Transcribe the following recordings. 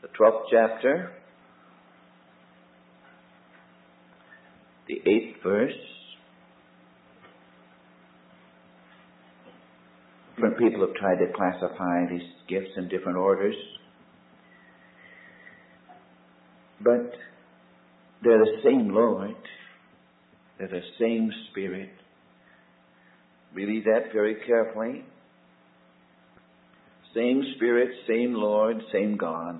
the 12th chapter, the 8th verse. Different people have tried to classify these gifts in different orders. But they're the same Lord. They're the same Spirit. Read that very carefully. Same Spirit, same Lord, same God.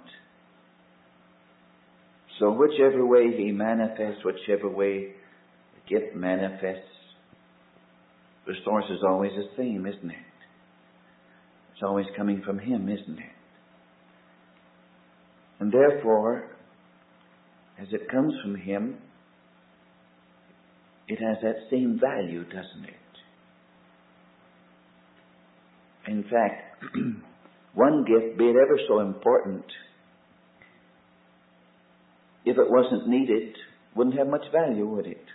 So whichever way He manifests, whichever way the gift manifests, the source is always the same, isn't it? It's always coming from Him, isn't it? And therefore, as it comes from Him, it has that same value, doesn't it? In fact, one gift, be it ever so important, if it wasn't needed, wouldn't have much value, would it?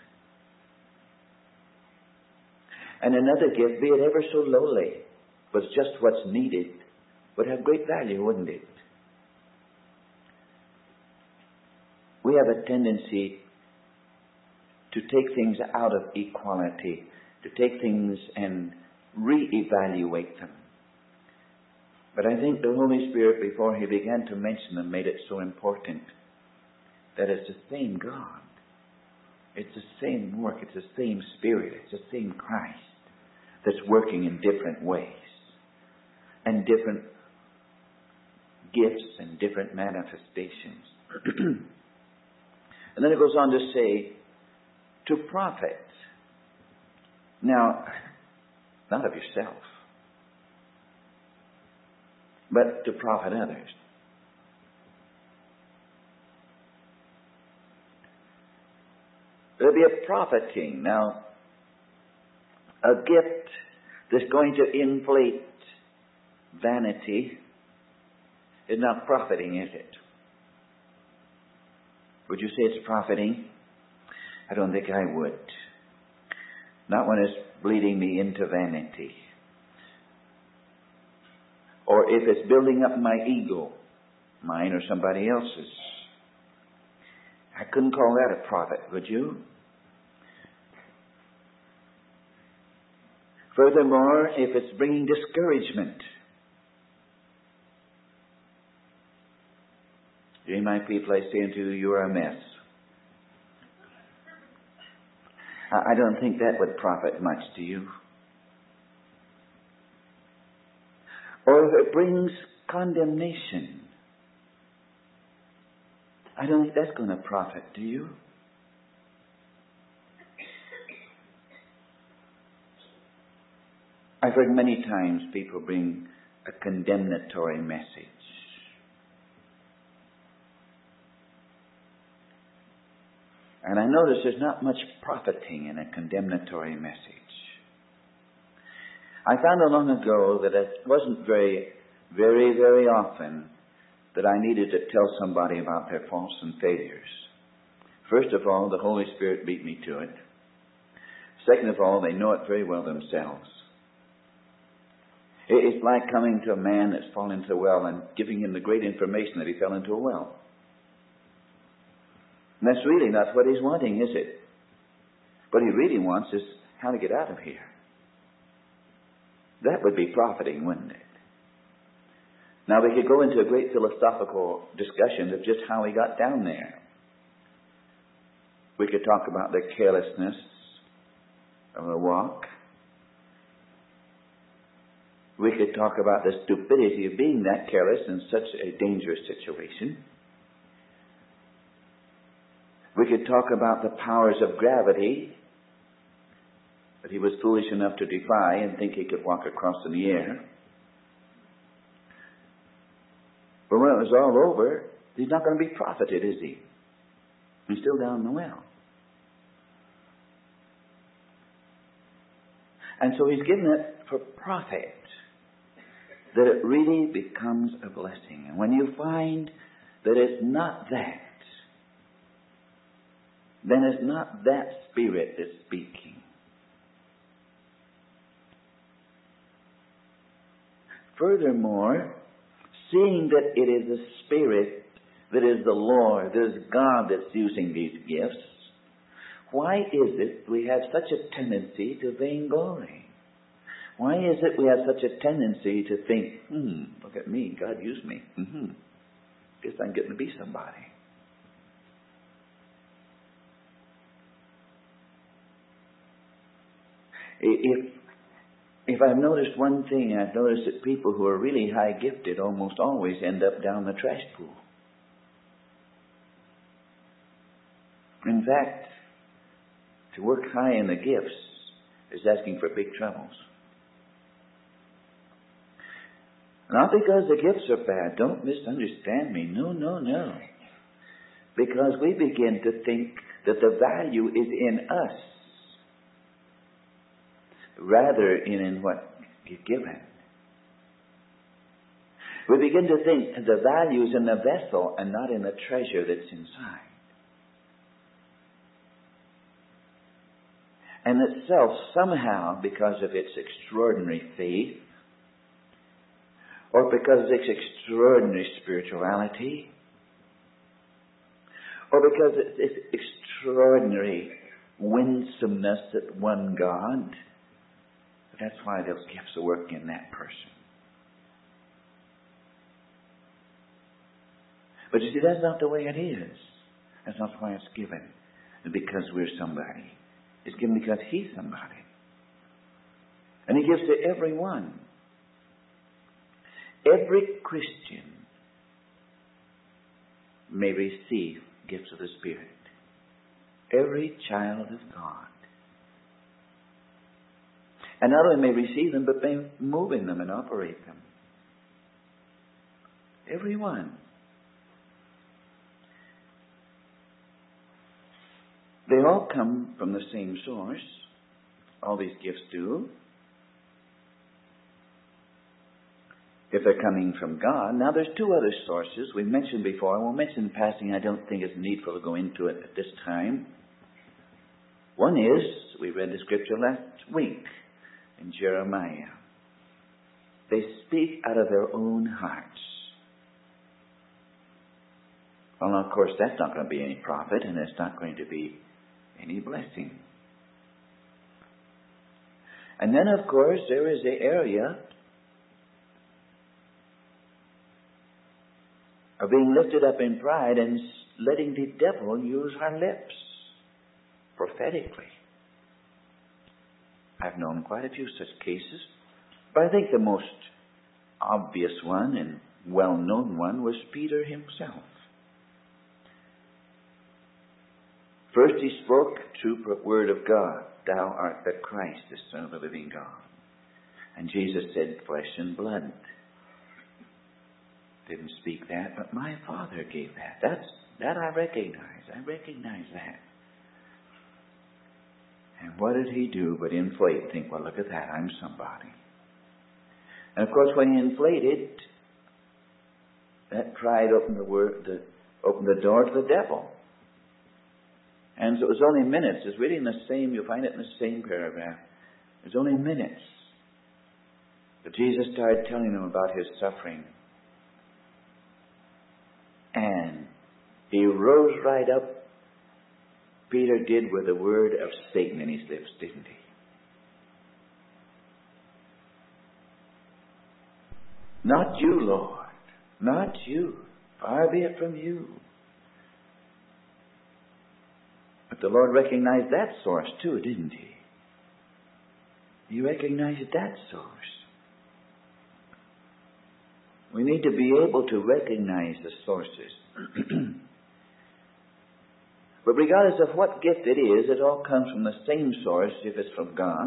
And another gift, be it ever so lowly, was just what's needed, would have great value, wouldn't it? We have a tendency to take things out of equality, to take things and re-evaluate them. But I think the Holy Spirit, before He began to mention them, made it so important that it's the same God. It's the same work. It's the same Spirit. It's the same Christ that's working in different ways and different gifts and different manifestations. And then it goes on to say, to profit. Now, not of yourself, but to profit others. There'll be a profiting. Now, a gift that's going to inflate vanity is not profiting, is it? Would you say it's profiting? I don't think I would. Not when it's bleeding me into vanity. Or if it's building up my ego, mine or somebody else's. I couldn't call that a profit, would you? Furthermore, if it's bringing discouragement. You might people I say unto you, you are a mess. I don't think that would profit much, do you? Or if it brings condemnation. I don't think that's going to profit, do you? I've heard many times people bring a condemnatory message. And I notice there's not much profiting in a condemnatory message. I found long ago that it wasn't very often that I needed to tell somebody about their faults and failures. First of all, the Holy Spirit beat me to it. Second of all, they know it very well themselves. It's like coming to a man that's fallen into a well and giving him the great information that he fell into a well. And that's really not what he's wanting, is it? What he really wants is how to get out of here. That would be profiting, wouldn't it? Now we could go into a great philosophical discussion of just how he got down there. We could talk about the carelessness of the walk. We could talk about the stupidity of being that careless in such a dangerous situation. We could talk about the powers of gravity that he was foolish enough to defy and think he could walk across in the air. But when it was all over, he's not going to be profited, is he? He's still down in the well. And so he's given it for profit, that it really becomes a blessing. And when you find that it's not that, then it's not that Spirit that's speaking. Furthermore, seeing that it is the Spirit that is the Lord, that is God that's using these gifts, why is it we have such a tendency to vainglory? Why is it we have such a tendency to think, look at me, God used me. Guess I'm getting to be somebody. If I've noticed one thing, I've noticed that people who are really high gifted almost always end up down the trash pool. In fact, to work high in the gifts is asking for big troubles. Not because the gifts are bad. Don't misunderstand me. No. Because we begin to think that the value is in us rather in what you're given. We begin to think the value is in the vessel and not in the treasure that's inside. And itself, somehow, because of its extraordinary faith, or because of its extraordinary spirituality, or because of its extraordinary winsomeness that won God, that's why those gifts are working in that person. But you see, that's not the way it is. That's not why it's given. Because we're somebody. It's given because He's somebody. And He gives to everyone. Every Christian may receive gifts of the Spirit. Every child of God. And not only may receive them, but may move in them and operate them. Everyone. They all come from the same source. All these gifts do. If they're coming from God. Now there's two other sources we mentioned before. I won't mention in passing. I don't think it's needful to go into it at this time. One is, we read the scripture last week in Jeremiah. They speak out of their own hearts. Well, of course, that's not going to be any profit, and it's not going to be any blessing. And then, of course, there is the area of being lifted up in pride and letting the devil use our lips prophetically. I've known quite a few such cases, but I think the most obvious one and well-known one was Peter himself. First he spoke true word of God, thou art the Christ, the Son of the living God. And Jesus said, flesh and blood didn't speak that, but my Father gave that. That I recognize. I recognize that. And what did he do but inflate and think, well, look at that, I'm somebody. And of course, when he inflated, that pride opened the door to the devil. And so it was only minutes. It's really in the same, you'll find it in the same paragraph. It was only minutes that Jesus started telling them about his suffering. And he rose right up. Peter did with a word of Satan in his lips, didn't he? Not you, Lord. Not you. Far be it from you. But the Lord recognized that source too, didn't he? He recognized that source. We need to be able to recognize the sources. But regardless of what gift it is, it all comes from the same source if it's from God.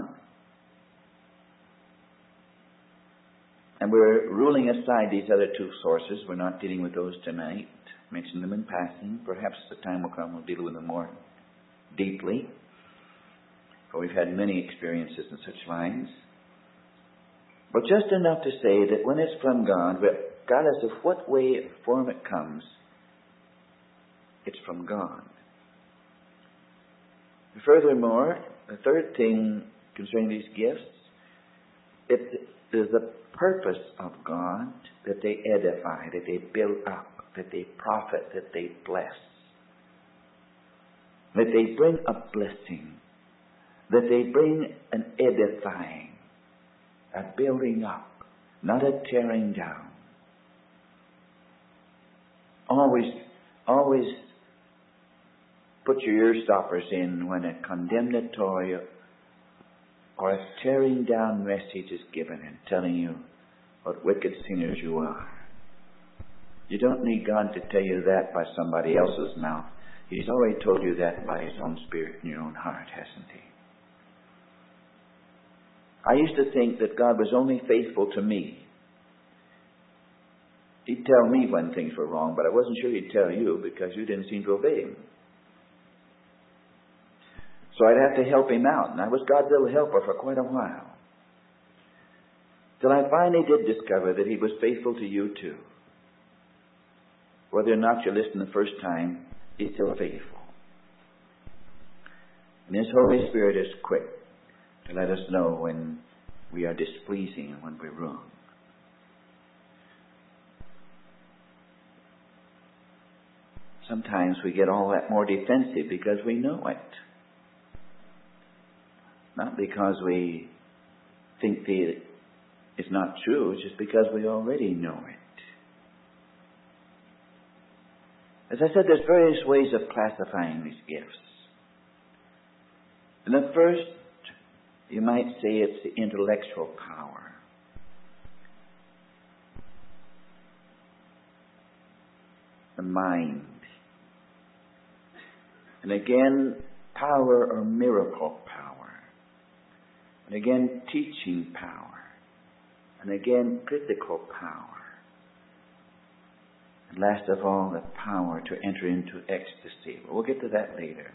And we're ruling aside these other two sources. We're not dealing with those tonight. Mention them in passing. Perhaps the time will come we'll deal with them more deeply. For we've had many experiences in such lines. But just enough to say that when it's from God, regardless of what way or form it comes, it's from God. Furthermore, the third thing concerning these gifts, it is the purpose of God that they edify, that they build up. that they profit, that they bless, that they bring a blessing, that they bring an edifying, a building up, not a tearing down. Always put your ear stoppers in when a condemnatory or a tearing down message is given and telling you what wicked sinners you are. You don't need God to tell you that by somebody else's mouth. He's already told you that by His own Spirit in your own heart, hasn't He? I used to think that God was only faithful to me. He'd tell me when things were wrong, but I wasn't sure He'd tell you because you didn't seem to obey Him. So I'd have to help Him out, and I was God's little helper for quite a while. Till I finally did discover that He was faithful to you too. Whether or not you listen the first time, He's still faithful. And His Holy Spirit is quick to let us know when we are displeasing and when we're wrong. Sometimes we get all that more defensive because we know it. Not because we think it's not true, it's just because we already know it. As I said, there's various ways of classifying these gifts. And the first, you might say it's the intellectual power. The mind. And again, power or miracle power. And again, teaching power. And again, critical power. And last of all, the power to enter into ecstasy. We'll get to that later.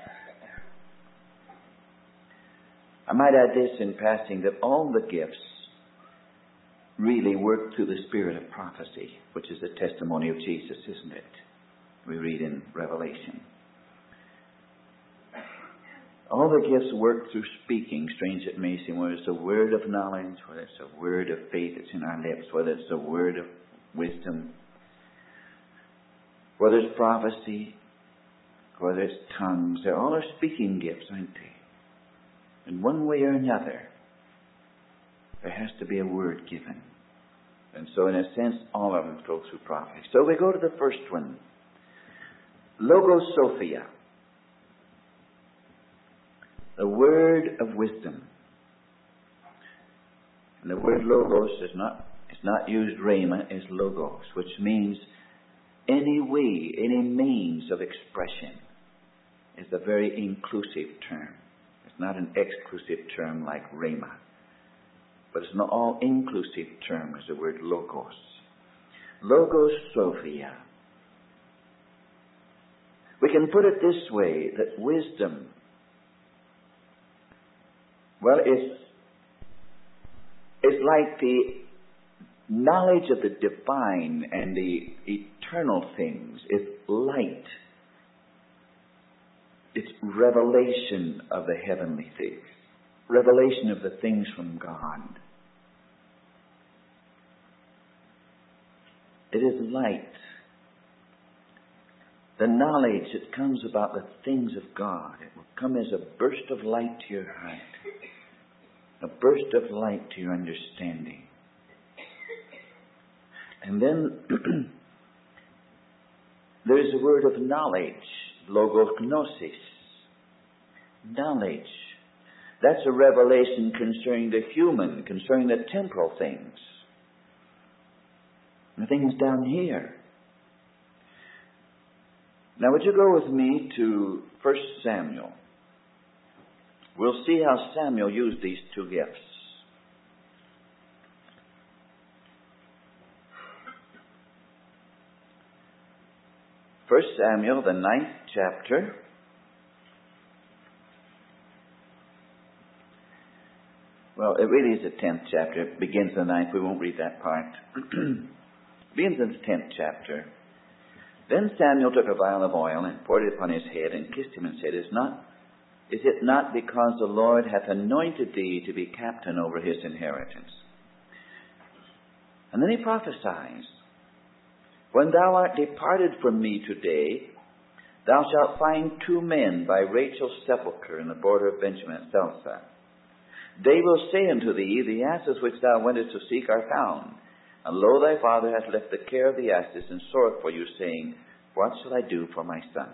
I might add this in passing, that all the gifts really work through the spirit of prophecy, which is the testimony of Jesus, isn't it? We read in Revelation. All the gifts work through speaking, strange it may seem, whether it's a word of knowledge, whether it's a word of faith that's in our lips, whether it's a word of wisdom, whether it's prophecy, whether it's tongues. They're all our speaking gifts, aren't they? In one way or another, there has to be a word given. And so in a sense, all of them flow through prophecy. So we go to the first one. Logosophia. The word of wisdom. And the word logos it's not used rhema, it's logos, which means any way, any means of expression. Is a very inclusive term. It's not an exclusive term like rhema. But it's an all-inclusive term as the word logos. Logosophia. We can put it this way, that wisdom, well, it's like the knowledge of the divine and the eternal things. It's light. It's revelation of the heavenly things. Revelation of the things from God. It is light. The knowledge that comes about the things of God. It will come as a burst of light to your heart. A burst of light to your understanding. And then there is a word of knowledge. Logognosis. Knowledge. That's a revelation concerning the human, concerning the temporal things. The things down here. Now would you go with me to 1 Samuel? We'll see how Samuel used these two gifts. 1 Samuel, the 9th chapter. Well, it really is the 10th chapter. It begins the 9th. We won't read that part. It begins in the 10th chapter. Then Samuel took a vial of oil and poured it upon his head and kissed him and said, Is it not because the Lord hath anointed thee to be captain over his inheritance? And then he prophesies. When thou art departed from me today, thou shalt find 2 men by Rachel's sepulchre in the border of Benjamin at Zelzah. They will say unto thee, The asses which thou wentest to seek are found. And lo, thy father hath left the care of the asses, and sorroweth for you, saying, What shall I do for my son?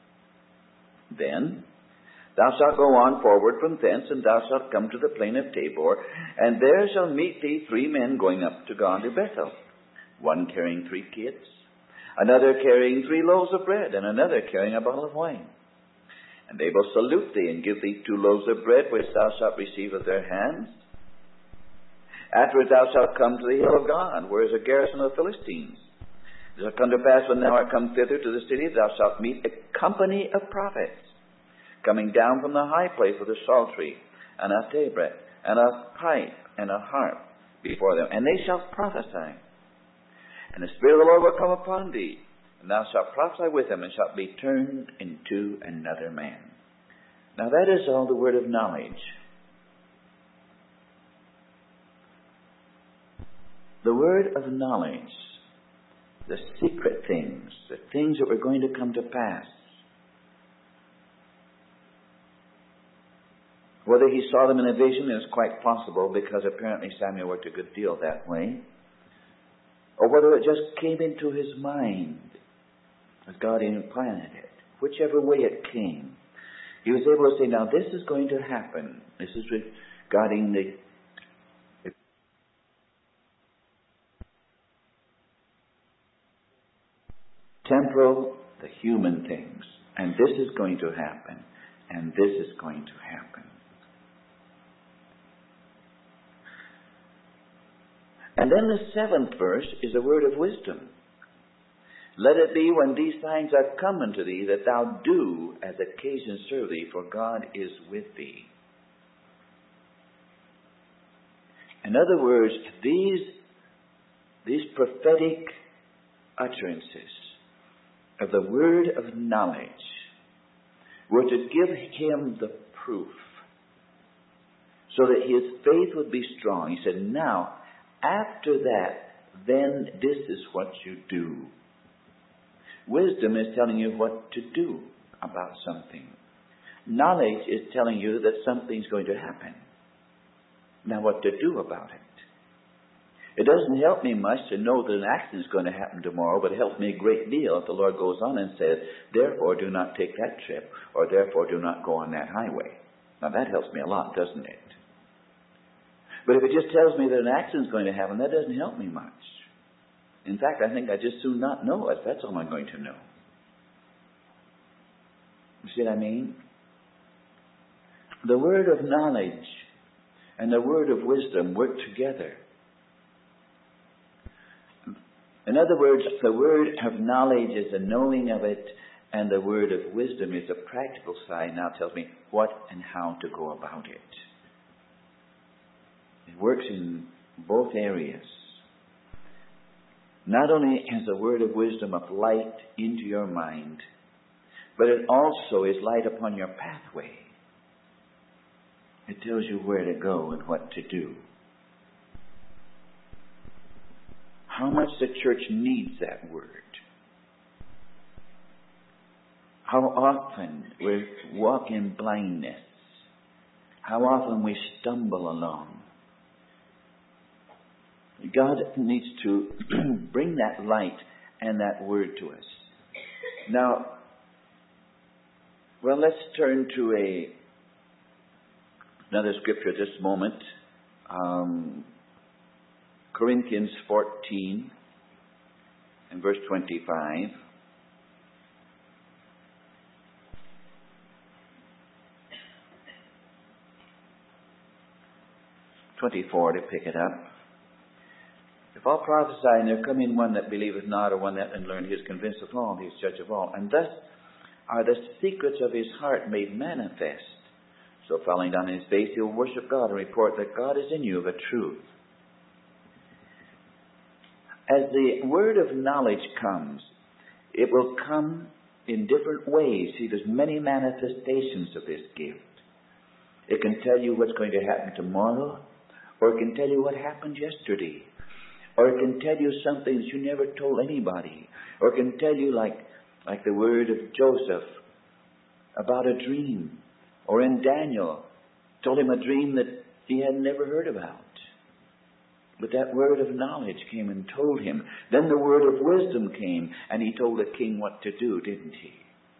Then thou shalt go on forward from thence, and thou shalt come to the plain of Tabor, and there shall meet thee 3 men going up to God to Bethel, one carrying 3 kids, another carrying 3 loaves of bread, and another carrying a bottle of wine. And they will salute thee, and give thee 2 loaves of bread, which thou shalt receive of their hands. Afterwards thou shalt come to the hill of God, where is a garrison of the Philistines. It shall come to pass, when thou art come thither to the city, thou shalt meet a company of prophets, coming down from the high place with a psaltery, and a tabret, and a pipe, and a harp before them. And they shall prophesy. And the Spirit of the Lord will come upon thee, and thou shalt prophesy with them, and shalt be turned into another man. Now that is all the word of knowledge. The word of knowledge, the secret things, the things that were going to come to pass. Whether he saw them in a vision is quite possible, because apparently Samuel worked a good deal that way. Or whether it just came into his mind as God implanted it. Whichever way it came, he was able to say, now this is going to happen. This is regarding the temporal, the human things. And this is going to happen. And this is going to happen. And then the 7th verse is a word of wisdom. Let it be, when these signs are come unto thee, that thou do as occasion serve thee, for God is with thee. In other words, these prophetic utterances of the word of knowledge were to give him the proof, so that his faith would be strong. He said, now, after that, then this is what you do. Wisdom is telling you what to do about something. Knowledge is telling you that something's going to happen. Now, what to do about it? It doesn't help me much to know that an accident is going to happen tomorrow, but it helps me a great deal if the Lord goes on and says, therefore do not take that trip, or therefore do not go on that highway. Now, that helps me a lot, doesn't it? But if it just tells me that an accident is going to happen, that doesn't help me much. In fact, I think I'd just soon not know it. That's all I'm going to know. You see what I mean? The word of knowledge and the word of wisdom work together. In other words, the word of knowledge is the knowing of it, and the word of wisdom is a practical side. Now it tells me what and how to go about it. It works in both areas. Not only is the word of wisdom of light into your mind, but it also is light upon your pathway. It tells you where to go and what to do. How much the church needs that word. How often we walk in blindness. How often we stumble along. God needs to bring that light and that word to us. Now, well, let's turn to another scripture at this moment. Corinthians 14 and verse 25. To pick it up. If all prophesy, and there come in one that believeth not, or one that hath learned, he is convinced of all, he is judge of all. And thus are the secrets of his heart made manifest. So falling down on his face, he will worship God and report that God is in you of a truth. As the word of knowledge comes, it will come in different ways. See, there's many manifestations of this gift. It can tell you what's going to happen tomorrow, or it can tell you what happened yesterday. Or it can tell you something that you never told anybody. Or it can tell you, like the word of Joseph, about a dream. Or in Daniel, told him a dream that he had never heard about. But that word of knowledge came and told him. Then the word of wisdom came, and he told the king what to do, didn't he?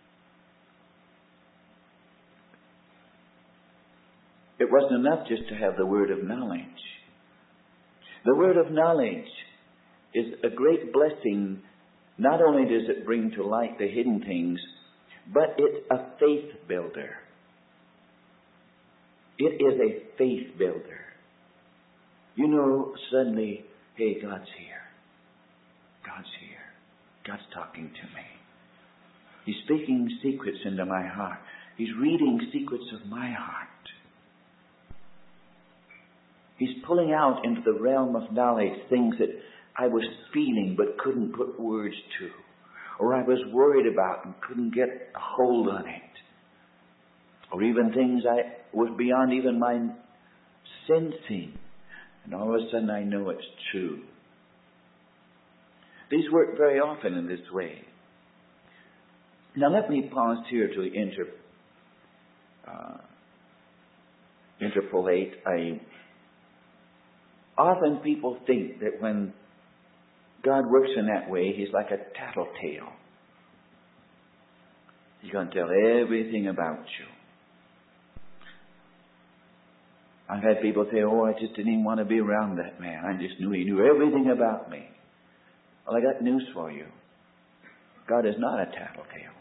It wasn't enough just to have the word of knowledge. The word of knowledge is a great blessing. Not only does it bring to light the hidden things, but it's a faith builder. It is a faith builder. You know, suddenly, hey, God's here. God's here. God's talking to me. He's speaking secrets into my heart. He's reading secrets of my heart. He's pulling out into the realm of knowledge things that I was feeling but couldn't put words to. Or I was worried about and couldn't get a hold on it. Or even things I was beyond even my sensing. And all of a sudden I know it's true. These work very often in this way. Now let me pause here to interpolate. Often people think that when God works in that way, He's like a tattletale. He's going to tell everything about you. I've had people say, oh, I just didn't even want to be around that man. I just knew he knew everything about me. Well, I got news for you. God is not a tattletale.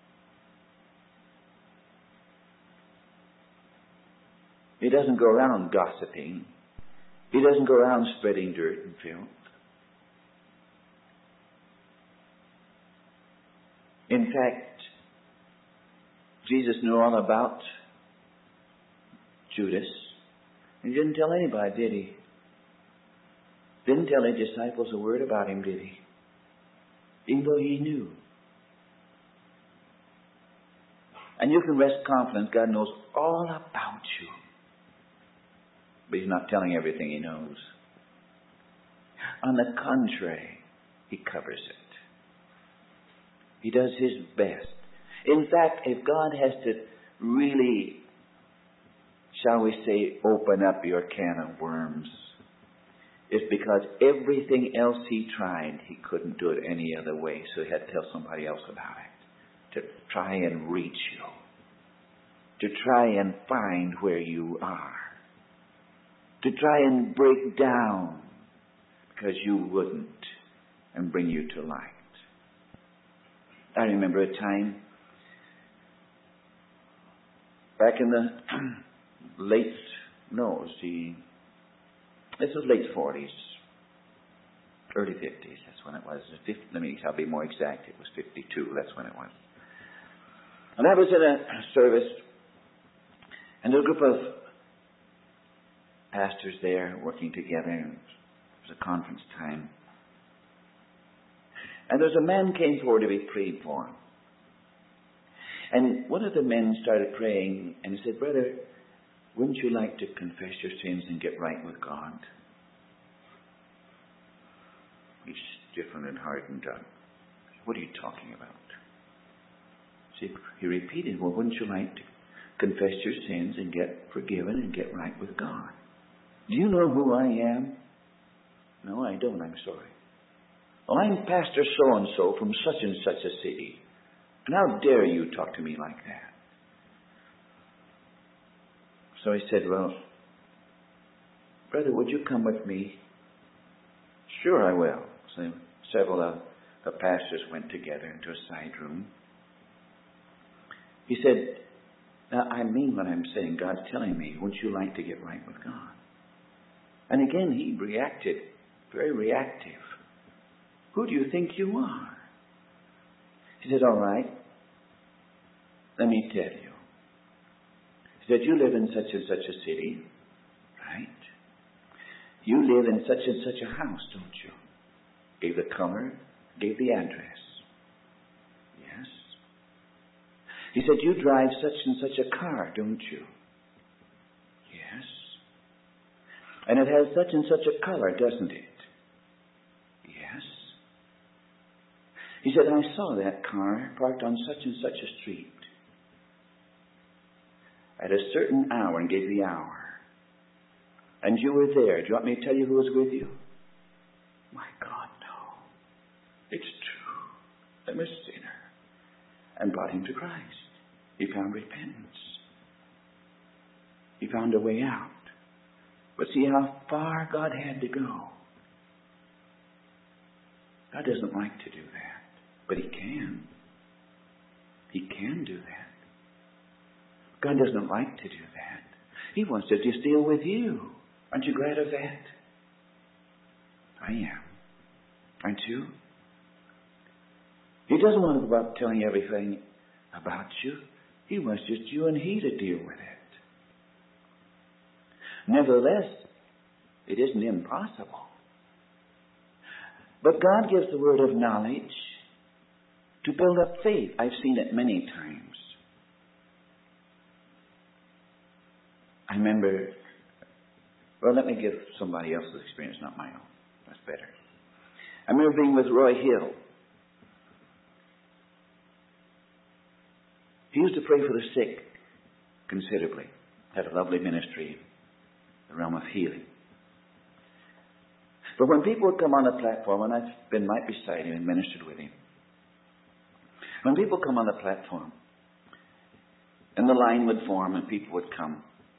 He doesn't go around gossiping. He doesn't go around spreading dirt and filth. In fact, Jesus knew all about Judas. He didn't tell anybody, did he? Didn't tell his disciples a word about him, did he? Even though he knew. And you can rest confident God knows all about you. But He's not telling everything He knows. On the contrary, He covers it. He does His best. In fact, if God has to really, shall we say, open up your can of worms, it's because everything else He tried, He couldn't do it any other way. So He had to tell somebody else about it. To try and reach you. To try and find where you are. To try and break down because you wouldn't and bring you to light. I remember a time back in the late 40s, early 50s, that's when it was. I'll be more exact, it was 52, that's when it was. And I was in a service, and a group of pastors there working together. It was a conference time. And there was a man came forward to be prayed for. And one of the men started praying and he said, brother, wouldn't you like to confess your sins and get right with God? He's different and hardened up. What are you talking about? See, he repeated, well, wouldn't you like to confess your sins and get forgiven and get right with God? Do you know who I am? No, I don't. I'm sorry. Well, I'm Pastor so-and-so from such and such a city. And how dare you talk to me like that? So he said, well, brother, would you come with me? Sure, I will. So several of the pastors went together into a side room. He said, now I mean what I'm saying. God's telling me, wouldn't you like to get right with God? And again, he reacted, very reactive. Who do you think you are? He said, all right, let me tell you. He said, you live in such and such a city, right? You live in such and such a house, don't you? Gave the color, gave the address. Yes. He said, you drive such and such a car, don't you? Yes. And it has such and such a color, doesn't it? He said, I saw that car parked on such and such a street at a certain hour, and gave the hour. And you were there. Do you want me to tell you who was with you? My God, no. It's true. I'm a sinner. And brought him to Christ. He found repentance. He found a way out. But see how far God had to go. God doesn't like to do that. But He can. He can do that. God doesn't like to do that. He wants to just deal with you. Aren't you glad of that? I am. Aren't you? He doesn't want to go about telling everything about you. He wants just you and He to deal with it. Nevertheless, it isn't impossible. But God gives the word of knowledge to build up faith. I've seen it many times. I remember, well, let me give somebody else's experience, not my own. That's better. I remember being with Roy Hill. He used to pray for the sick considerably. Had a lovely ministry in the realm of healing. But when people would come on the platform, and I've been right beside him and ministered with him, when people come on the platform, and the line would form and people would come,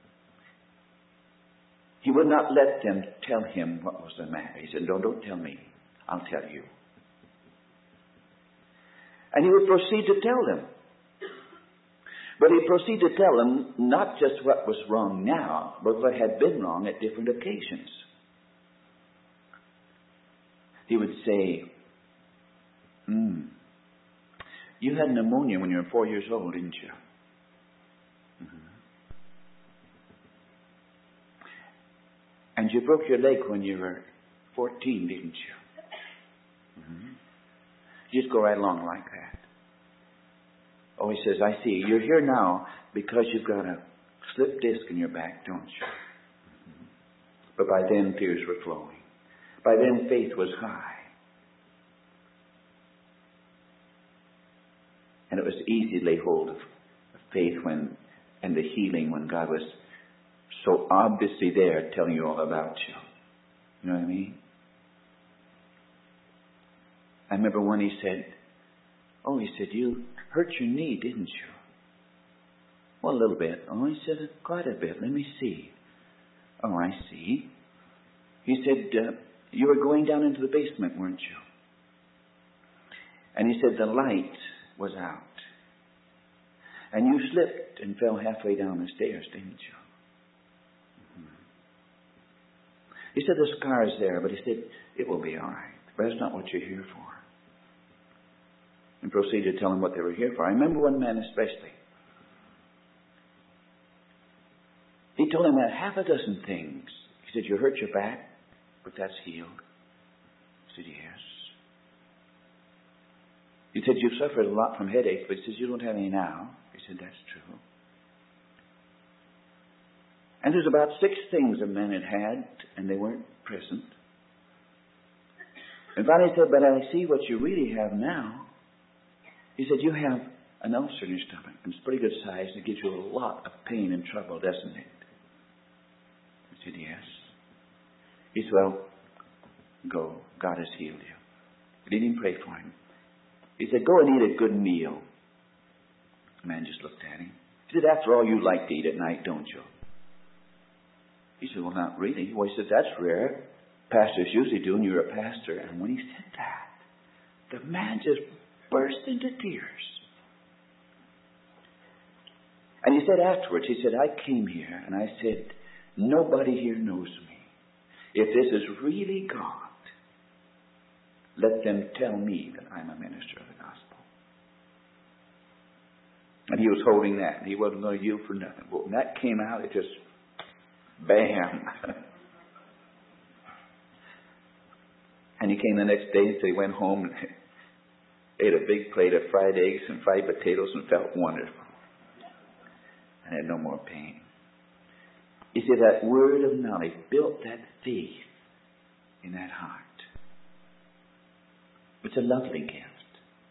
he would not let them tell him what was the matter. He said, no, don't tell me. I'll tell you. And he would proceed to tell them. But he'd proceed to tell them not just what was wrong now, but what had been wrong at different occasions. He would say, you had pneumonia when you were 4 years old, didn't you? And you broke your leg when you were 14, didn't you? Just go right along like that. Oh, he says, I see. You're here now because you've got a slip disc in your back, don't you? But by then, tears were flowing. By then, faith was high. And it was easy to lay hold of faith and the healing when God was so obviously there telling you all about you. You know what I mean? I remember when he said, you hurt your knee, didn't you? Well, a little bit. Oh, he said, quite a bit. Let me see. Oh, I see. He said, you were going down into the basement, weren't you? And he said, the light was out. And you slipped and fell halfway down the stairs, didn't you? He said, the scar is there, but he said, it will be all right. But that's not what you're here for. And proceeded to tell him what they were here for. I remember one man especially. He told him half a dozen things. He said, you hurt your back, but that's healed. He said, yes. He said, you've suffered a lot from headaches, but he says, you don't have any now. He said, that's true. And there's about 6 things a man had, and they weren't present. And finally he said, but I see what you really have now. He said, you have an ulcer in your stomach, and it's pretty good size, and it gives you a lot of pain and trouble, doesn't it? I said, yes. He said, well, go. God has healed you. He didn't even pray for him. He said, go and eat a good meal. The man just looked at him. He said, after all, you like to eat at night, don't you? He said, well, not really. Well, he said, that's rare. Pastors usually do, and you're a pastor. And when he said that, the man just burst into tears. And he said afterwards, he said, I came here and I said, nobody here knows me. If this is really God, let them tell me that I'm a minister of the gospel. And he was holding that. And he wasn't going to yield for nothing. But when that came out, it just, bam. And he came the next day, so he went home and ate a big plate of fried eggs and fried potatoes and felt wonderful. And had no more pain. You see, that word of knowledge built that faith in that heart. It's a lovely gift.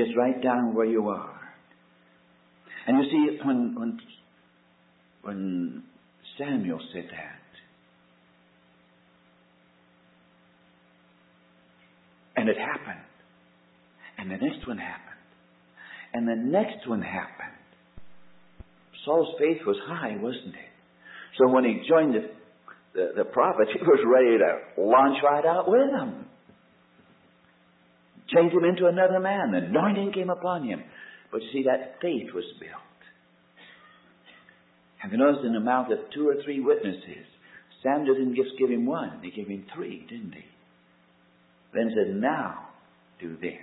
just right down where you are. And you see, when Samuel said that, and it happened, and the next one happened, and the next one happened. Saul's faith was high, wasn't it? So when he joined the prophets, he was ready to launch right out with them. Change him into another man. The anointing came upon him. But you see, that faith was built. And you notice in the mouth of 2 or 3 witnesses, Samuel didn't just give him 1. He gave him 3, didn't he? Then said, now do this.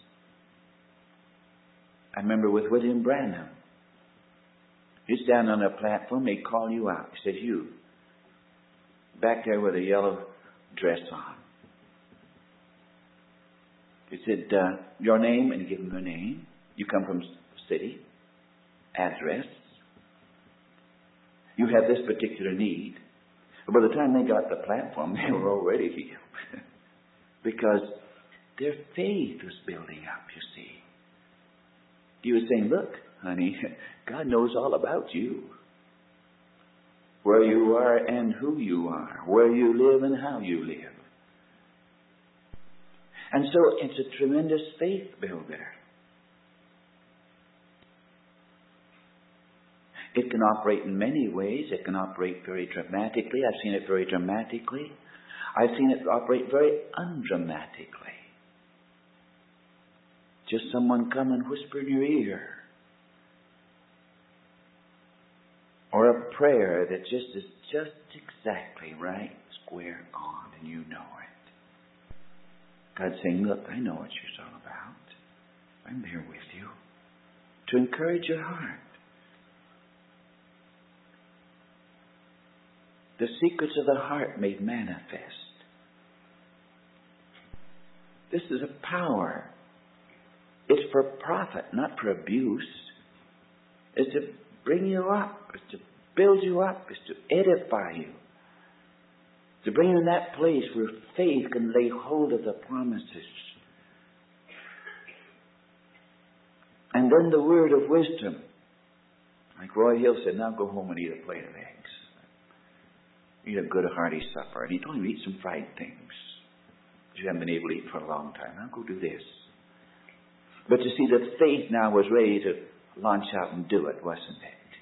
I remember with William Branham. You stand on a platform, they call you out. He said, you, back there with a yellow dress on. He said, your name, and he gave him her name. You come from city, address. You have this particular need. But by the time they got the platform, they were already healed. Because their faith was building up, you see. He was saying, look, honey, God knows all about you. Where you are and who you are. Where you live and how you live. And so it's a tremendous faith builder. It can operate in many ways. It can operate very dramatically. I've seen it very dramatically. I've seen it operate very undramatically. Just someone come and whisper in your ear. Or a prayer that just is just exactly right, square on, and you know it. God's saying, look, I know what you're all about. I'm there with you to encourage your heart. The secrets of the heart made manifest. This is a power. It's for profit, not for abuse. It's to bring you up. It's to build you up. It's to edify you. To bring you in that place where faith can lay hold of the promises. And then the word of wisdom. Like Roy Hill said, now go home and eat a plate of eggs. Eat a good hearty supper. And he told him to eat some fried things. You haven't been able to eat for a long time. Now go do this. But you see, that faith now was ready to launch out and do it, wasn't it?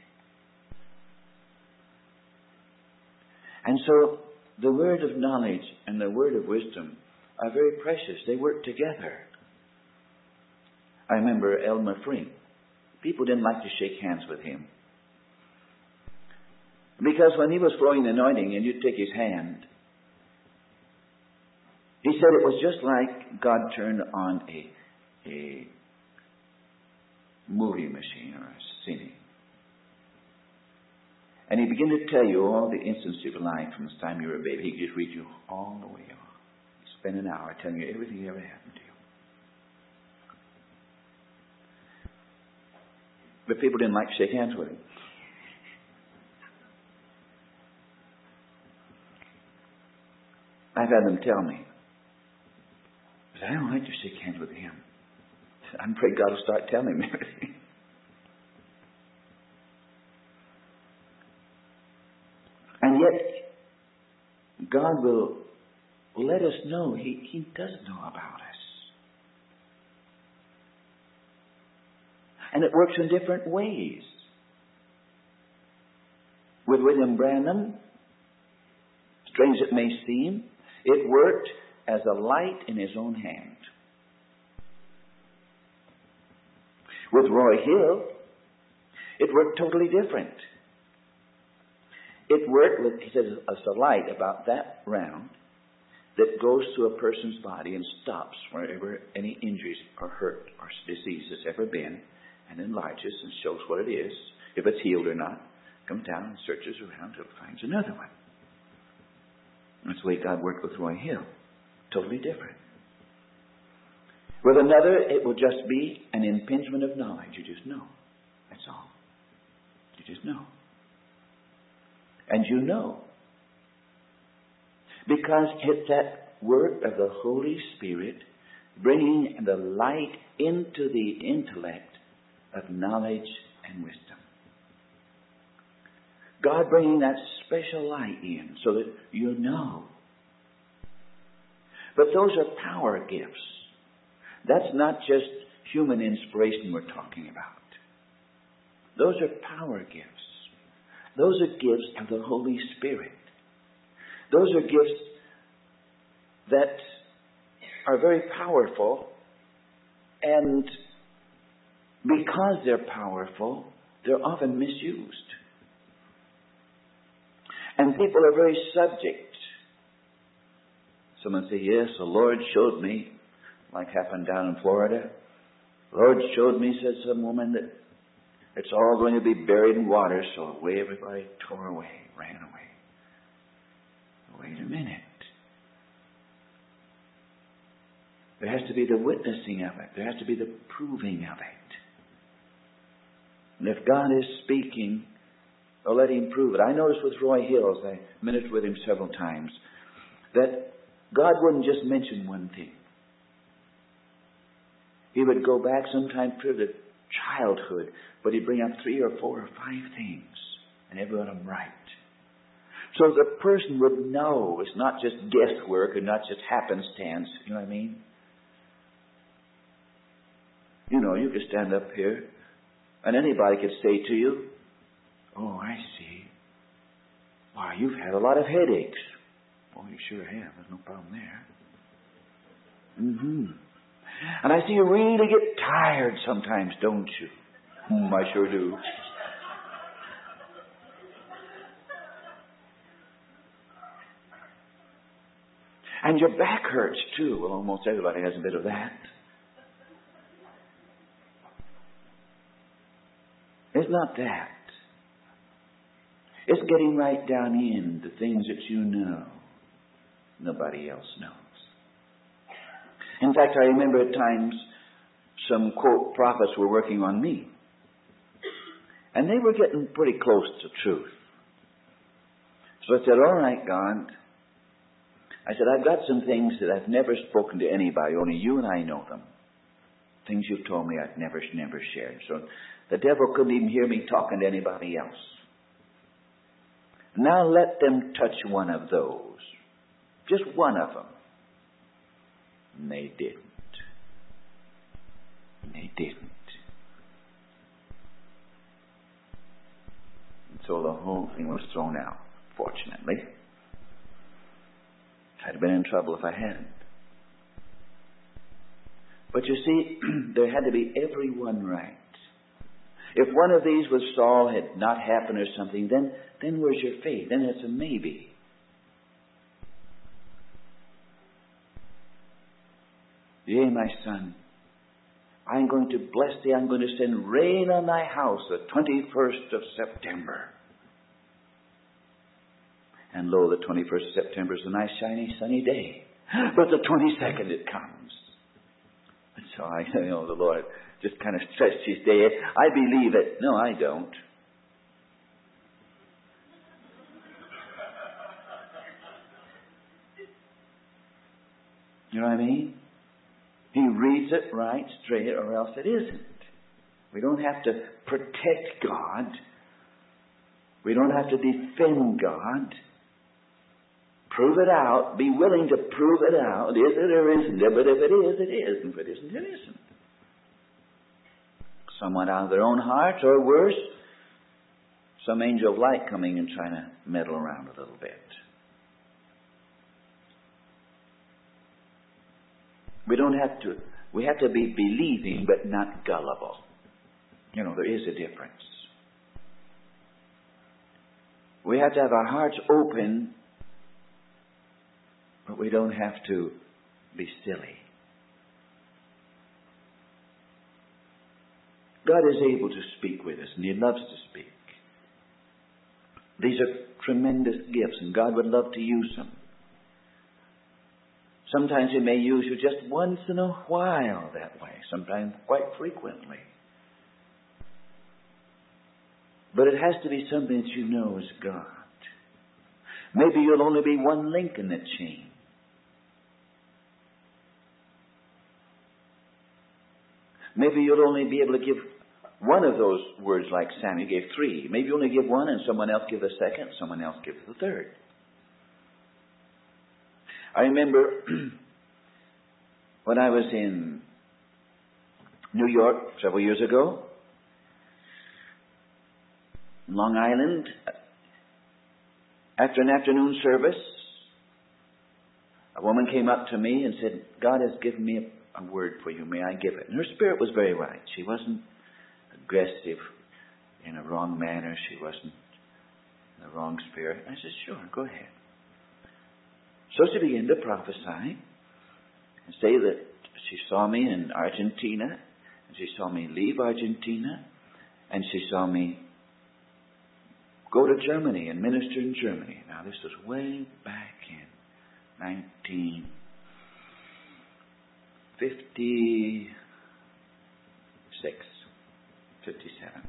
And so the word of knowledge and the word of wisdom are very precious. They work together. I remember Elmer Frink. People didn't like to shake hands with him. Because when he was flowing the anointing and you'd take his hand, he said it was just like God turned on a movie machine or a cine. And he began to tell you all the instances of your life from the time you were a baby. He could just read you all the way on. He spent an hour telling you everything that ever happened to you. But people didn't like to shake hands with him. I've had them tell me, I don't like to shake hands with him. I'm afraid God will start telling me everything. And yet, God will let us know He does know about us. And it works in different ways. With William Branham, strange it may seem, it worked as a light in his own hand. With Roy Hill, it worked totally different. It worked with, he says, as a light about that round that goes to a person's body and stops wherever any injuries or hurt or disease has ever been and enlarges and shows what it is, if it's healed or not, comes down and searches around until it finds another one. That's the way God worked with Roy Hill. Totally different. With another, it will just be an impingement of knowledge. You just know. That's all. You just know. And you know. Because it's that work of the Holy Spirit bringing the light into the intellect of knowledge and wisdom. God bringing that special light in so that you know. But those are power gifts. That's not just human inspiration we're talking about. Those are power gifts. Those are gifts of the Holy Spirit. Those are gifts that are very powerful, and because they're powerful, they're often misused. And people are very subject. Someone say, yes, the Lord showed me, like happened down in Florida. The Lord showed me, said some woman, that it's all going to be buried in water, so away everybody tore away, ran away. Wait a minute. There has to be the witnessing of it. There has to be the proving of it. And if God is speaking, well, let Him prove it. I noticed with Roy Hills, I ministered with him several times, that God wouldn't just mention one thing. He would go back sometime to the childhood, but He'd bring up 3 or 4 or 5 things, and every one of them right. So the person would know it's not just guesswork and not just happenstance. You know what I mean? You know, you could stand up here and anybody could say to you, oh, I see. Why, you've had a lot of headaches. Oh, you sure have. There's no problem there. And I see you really get tired sometimes, don't you? I sure do. And your back hurts too. Well, almost everybody has a bit of that. It's not that. It's getting right down in the things that you know nobody else knows. In fact, I remember at times some, quote, prophets were working on me. And they were getting pretty close to truth. So I said, all right, God. I said, I've got some things that I've never spoken to anybody. Only you and I know them. Things you've told me I've never shared. So the devil couldn't even hear me talking to anybody else. Now let them touch one of those. Just one of them. And they didn't. They didn't. And so the whole thing was thrown out, fortunately. I'd have been in trouble if I hadn't. But you see, there had to be every one right. If one of these with Saul had not happened or something, then where's your faith? Then it's a maybe. Yea, my son, I'm going to bless thee. I'm going to send rain on thy house the 21st of September. And lo, the 21st of September is a nice, shiny, sunny day. But the 22nd it comes. And so the Lord just kind of stretched His day. I believe it. No, I don't. You know what I mean? He reads it right, straight, or else it isn't. We don't have to protect God. We don't have to defend God. Prove it out. Be willing to prove it out. Is it or isn't it? But if it is, it is. And if it isn't, it isn't. Someone out of their own heart, or worse, some angel of light coming and trying to meddle around a little bit. We have to be believing but not gullible. You know, there is a difference. We have to have our hearts open, but we don't have to be silly. God is able to speak with us, and He loves to speak. These are tremendous gifts, and God would love to use them. Sometimes He may use you just once in a while that way, sometimes quite frequently. But it has to be something that you know is God. Maybe you'll only be one link in the chain. Maybe you'll only be able to give one of those words like Samuel gave 3. Maybe you only give one and someone else give the second, someone else give the third. I remember when I was in New York several years ago, Long Island, after an afternoon service, a woman came up to me and said, God has given me a word for you. May I give it? And her spirit was very right. She wasn't aggressive in a wrong manner. She wasn't in the wrong spirit. I said, sure, go ahead. So she began to prophesy and say that she saw me in Argentina, and she saw me leave Argentina, and she saw me go to Germany and minister in Germany. Now, this was way back in 1956, 57.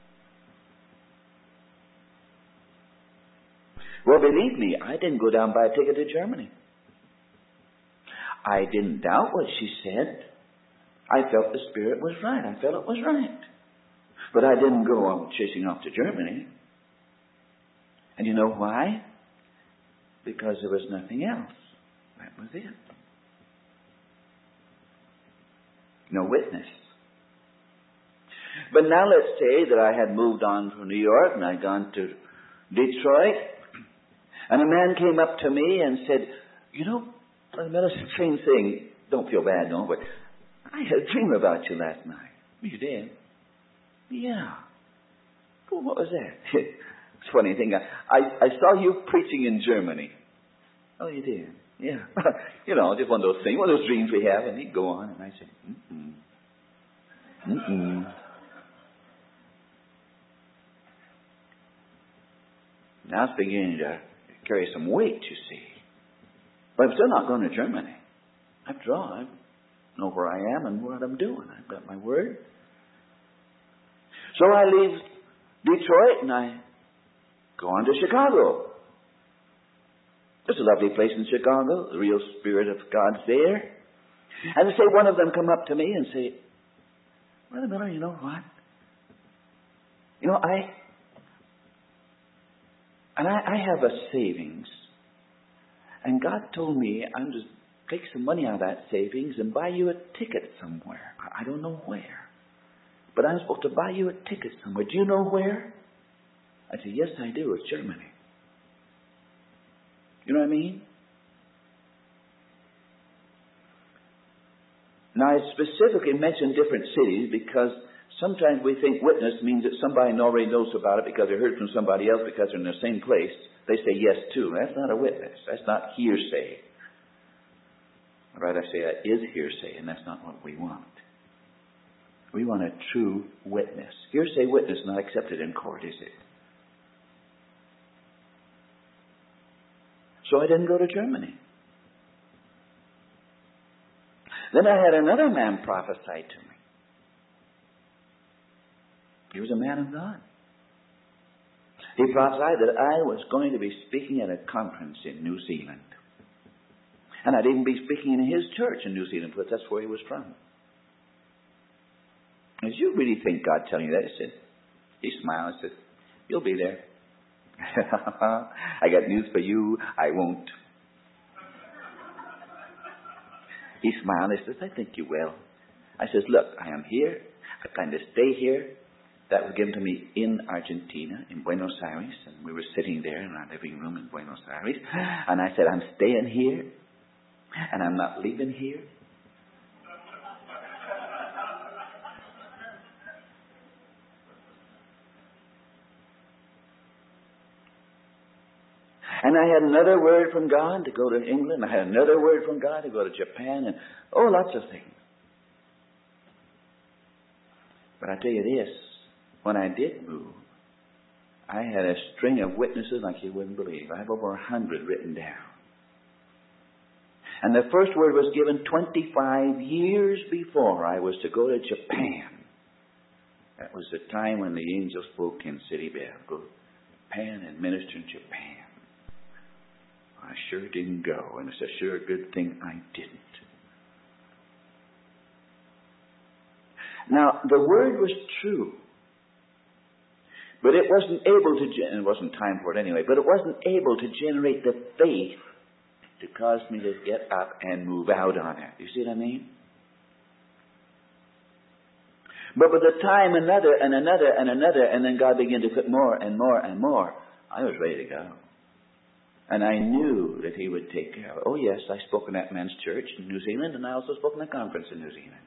Well, believe me, I didn't go down buy a ticket to Germany. I didn't doubt what she said. I felt the Spirit was right. I felt it was right. But I didn't go on chasing off to Germany. And you know why? Because there was nothing else. That was it. No witness. But now let's say that I had moved on from New York and I'd gone to Detroit, and a man came up to me and said, you know, Brother, strange thing. Don't feel bad, no, but I had a dream about you last night. You did? Yeah. Well, what was that? It's a funny thing. I saw you preaching in Germany. Oh, you did? Yeah. You know, just one of those things, one of those dreams we have, and he'd go on, and I said, Now it's beginning to carry some weight, you see. But I'm still not going to Germany. After all, I know where I am and what I'm doing. I've got my word. So I leave Detroit and I go on to Chicago. There's a lovely place in Chicago. The real Spirit of God's there. And say one of them come up to me and say, Brother Miller, you know what? You know, I have a savings. And God told me I'm just take some money out of that savings and buy you a ticket somewhere. I don't know where. But I'm supposed to buy you a ticket somewhere. Do you know where? I said, yes, I do. It's Germany. You know what I mean? Now, I specifically mentioned different cities because sometimes we think witness means that somebody already knows about it because they heard from somebody else because they're in the same place. They say yes, too. That's not a witness. That's not hearsay. Or rather, I say that is hearsay, and that's not what we want. We want a true witness. Hearsay witness not accepted in court, is it? So I didn't go to Germany. Then I had another man prophesy to me. He was a man of God. He prophesied that I was going to be speaking at a conference in New Zealand. And I'd even be speaking in his church in New Zealand, because that's where he was from. Did you really think God telling you that? He smiled and said, you'll be there. I got news for you. I won't. He smiled and says, I think you will. I says, look, I am here. I plan to stay here. That was given to me in Argentina, in Buenos Aires. And we were sitting there in our living room in Buenos Aires. And I said, I'm staying here. And I'm not leaving here. And I had another word from God to go to England. I had another word from God to go to Japan. And, lots of things. But I tell you this, when I did move, I had a string of witnesses like you wouldn't believe. I have over 100 written down. And the first word was given 25 years before I was to go to Japan. That was the time when the angel spoke in City Bell. Go to Japan and minister in Japan. I sure didn't go, and it's a sure good thing I didn't. Now, the Word was true. But it wasn't able to, it wasn't time for it anyway, but it wasn't able to generate the faith to cause me to get up and move out on it. You see what I mean? But by the time another, and then God began to put more and more and more, I was ready to go. And I knew that He would take care of it. Oh yes, I spoke in that man's church in New Zealand, and I also spoke in a conference in New Zealand.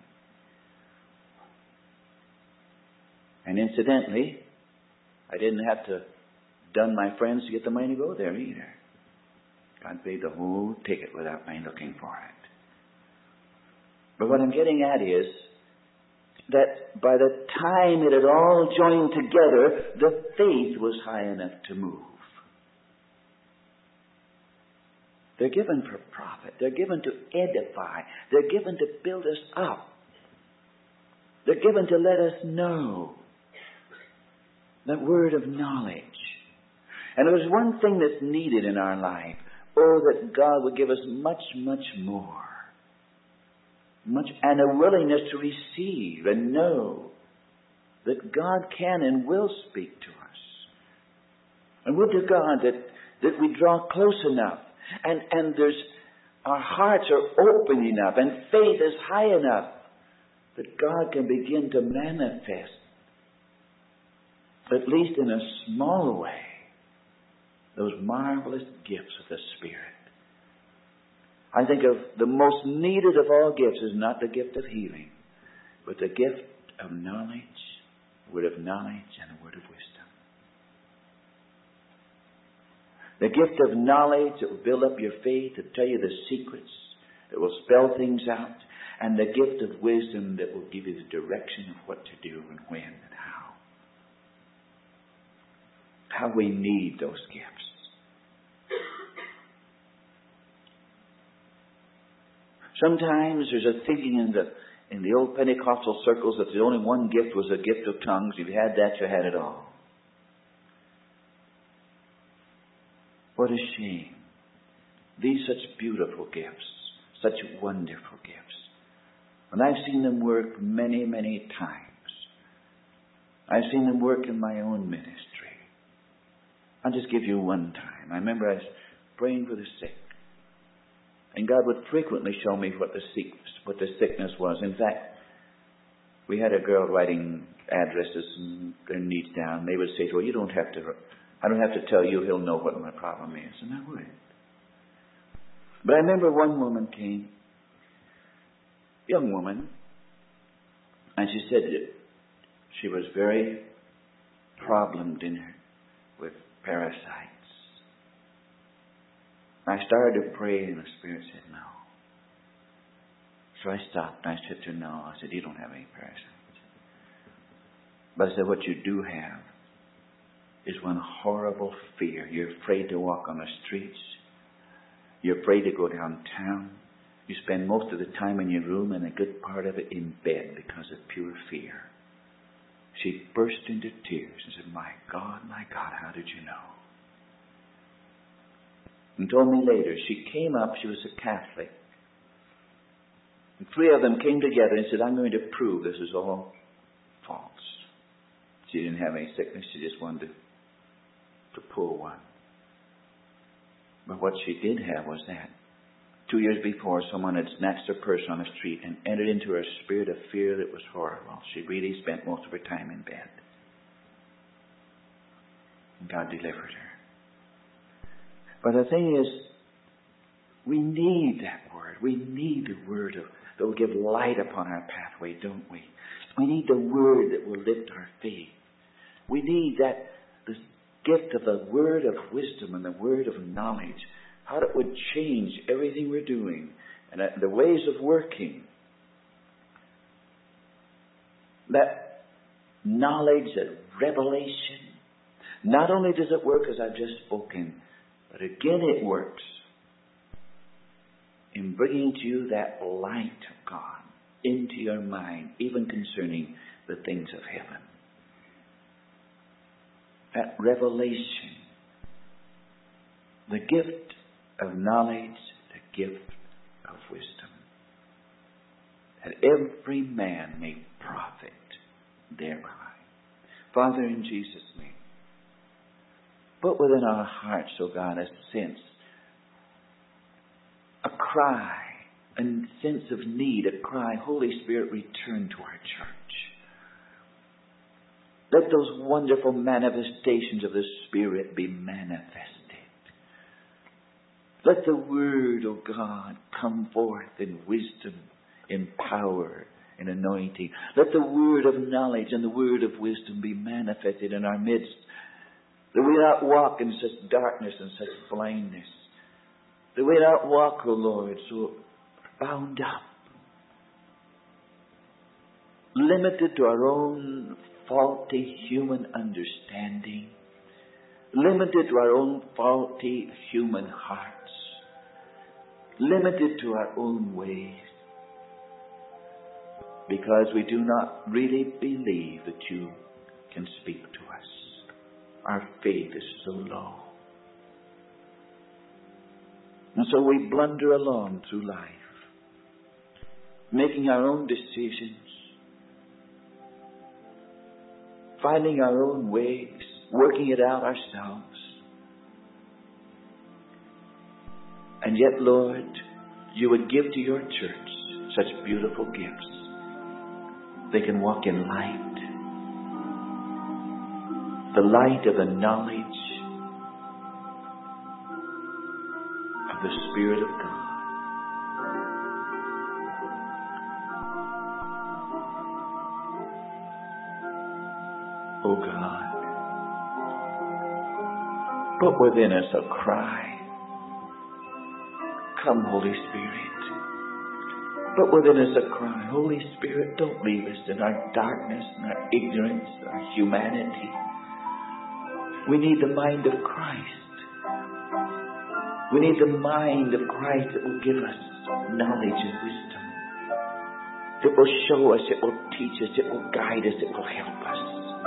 And incidentally, I didn't have to dun my friends to get the money to go there either. God paid the whole ticket without me looking for it. But what I'm getting at is that by the time it had all joined together, the faith was high enough to move. They're given for profit. They're given to edify. They're given to build us up. They're given to let us know. That word of knowledge. And there was one thing that's needed in our life. Oh, that God would give us much, much more. And a willingness to receive and know that God can and will speak to us. And would to God that we draw close enough and our hearts are open enough and faith is high enough that God can begin to manifest, at least in a small way, those marvelous gifts of the Spirit. I think of the most needed of all gifts is not the gift of healing, but the gift of knowledge, word of knowledge, and a word of wisdom. The gift of knowledge that will build up your faith, to tell you the secrets, that will spell things out, and the gift of wisdom that will give you the direction of what to do and when and how. How we need those gifts. Sometimes there's a thinking in the old Pentecostal circles that the only one gift was a gift of tongues. If you had that, you had it all. What a shame. These such beautiful gifts, such wonderful gifts. And I've seen them work many, many times. I've seen them work in my own ministry. I'll just give you one time. I remember I was praying for the sick. And God would frequently show me what the sickness was. In fact, we had a girl writing addresses and their needs down. They would say to her, I don't have to tell you, He'll know what my problem is. And I would. But I remember one woman came, young woman, and she said that she was very problemed with parasites. I started to pray and the Spirit said no. So I stopped and I said to her, no. I said, you don't have any parasites. But I said, what you do have is one horrible fear. You're afraid to walk on the streets. You're afraid to go downtown. You spend most of the time in your room and a good part of it in bed because of pure fear. She burst into tears and said, my God, how did you know? And told me later, she came up, she was a Catholic. And 3 of them came together and said, I'm going to prove this is all false. She didn't have any sickness, she just wanted to pull one. But what she did have was that 2 years before, someone had snatched her purse on the street and entered into her spirit of fear that was horrible. She really spent most of her time in bed. And God delivered her. But the thing is, we need that word. We need the word that will give light upon our pathway, don't we? We need the word that will lift our faith. We need this gift of the word of wisdom and the word of knowledge. How it would change everything we're doing and the ways of working. That knowledge, that revelation, not only does it work as I've just spoken, but again it works in bringing to you that light of God into your mind, even concerning the things of heaven. That revelation, the gift of knowledge, the gift of wisdom. that every man may profit thereby. Father, in Jesus' name, put within our hearts, O God, a sense, a cry, a sense of need, a cry, Holy Spirit, return to our church. Let those wonderful manifestations of the Spirit be manifested. Let the Word, O God, come forth in wisdom, in power, in anointing. Let the word of knowledge and the word of wisdom be manifested in our midst, that we not walk in such darkness and such blindness, that we not walk, O Lord, so bound up, limited to our own faulty human understanding, limited to our own faulty human hearts, limited to our own ways, because we do not really believe that you can speak to us. Our faith is so low. And so we blunder along through life, making our own decisions, finding our own ways, working it out ourselves. And yet, Lord, you would give to your church such beautiful gifts. They can walk in light, the light of the knowledge of the Spirit of God. Oh God, put within us a cry. Come, Holy Spirit. Put within us a cry. Holy Spirit, don't leave us in our darkness and our ignorance, our humanity. We need the mind of Christ. We need the mind of Christ that will give us knowledge and wisdom. It will show us, it will teach us, it will guide us, it will help us.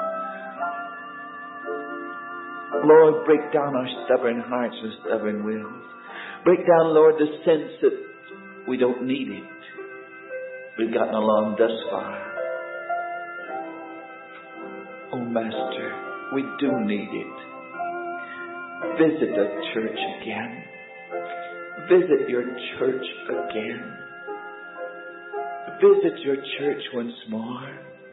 Lord, break down our stubborn hearts and stubborn wills. Break down, Lord, the sense that we don't need it. We've gotten along thus far. Oh, Master, we do need it. Visit the church again. Visit your church again. Visit your church once more.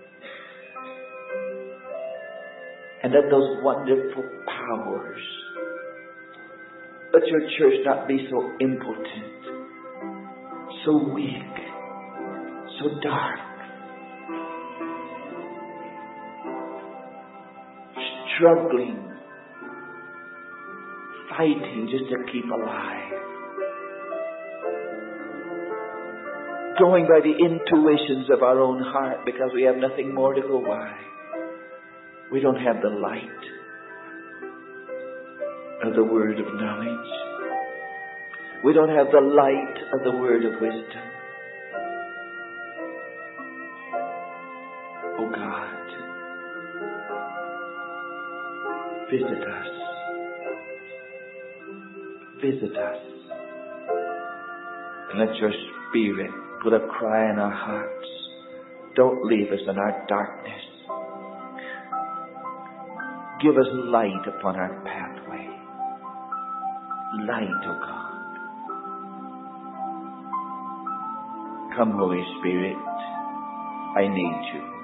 And let those wonderful powers, let your church not be so impotent, so weak, so dark, struggling, fighting just to keep alive, going by the intuitions of our own heart because we have nothing more to go by. We don't have the light of the word of knowledge. We don't have the light of the word of wisdom. Oh God, visit us. Visit us. And let your Spirit put a cry in our hearts. Don't leave us in our darkness. Give us light upon our pathway. Light, oh God. Come, Holy Spirit. I need you.